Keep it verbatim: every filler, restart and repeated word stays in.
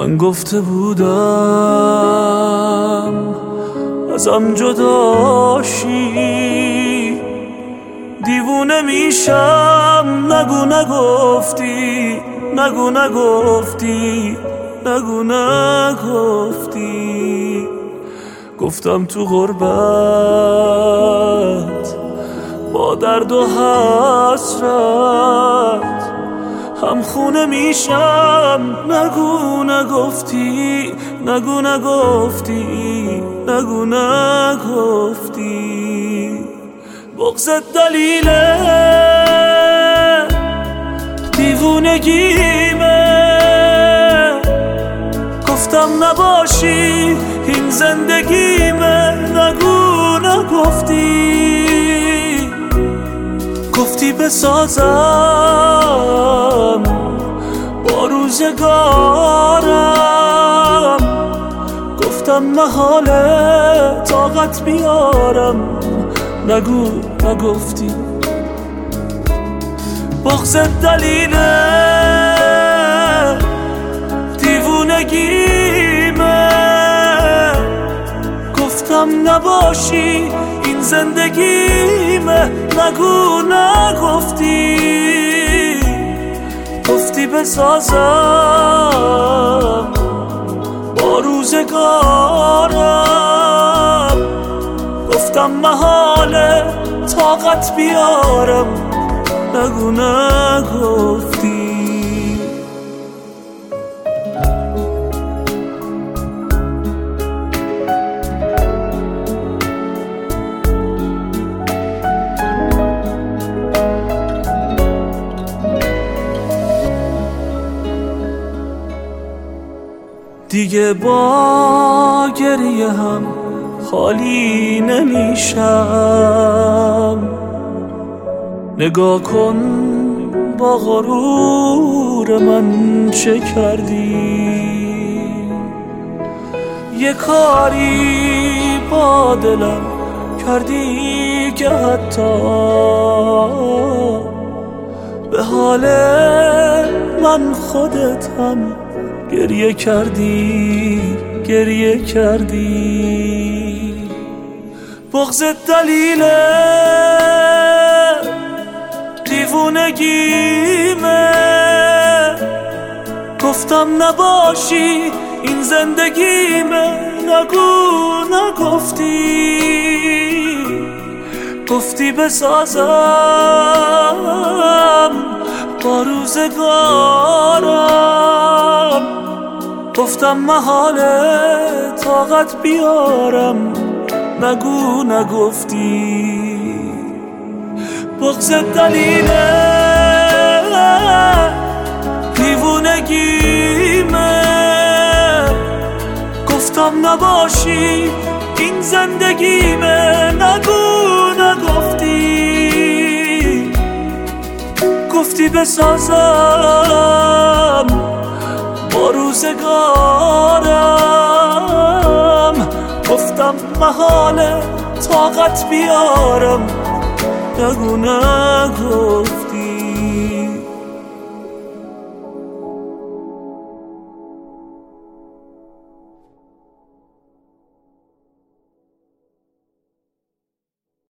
من گفته بودم ازم جداشی، دیوونه میشم. نگو نگفتی، نگو نگفتی، نگو نگفتی. گفتم تو غربت با درد و حسرت هم خونه میشم. نگو نگفتی، نگو نگفتی، نگو نگفتی. بغضت دلیل دیوونگیمه، گفتم نباشی این زندگیمه. نگو نگفتی، گفتی بسازم با روزگارم. گفتم محاله طاقت بیارم. نگو نگفتی. بغضت دلیل دیوونگیمه، گفتم نباشی این زندگیمه. نگو نگفتی، گفتی بسازم با روزگارم. گفتم محاله طاقت بیارم. نگو نگفتی. دیگه با گریه هم خالی نمیشم. نگاه کن با غرور من چه کردی. یه کاری با دلم کردی که حتی به حال من خودت هم گریه کردی، گریه کردی. بغضت دلیل دیوونگیمه، گفتم نباشی این زندگیمه. نگو نگفتی، گفتی بسازم با روزگارم. گفتم محاله طاقت بیارم. نگو نگفتی. بغضت دلیل دیوونگیمه، گفتم نباشی این زندگیمه. نگو نگفتی، گفتی بسازم با روزگارم. گفتم محاله طاقت بیارم. نگو نگو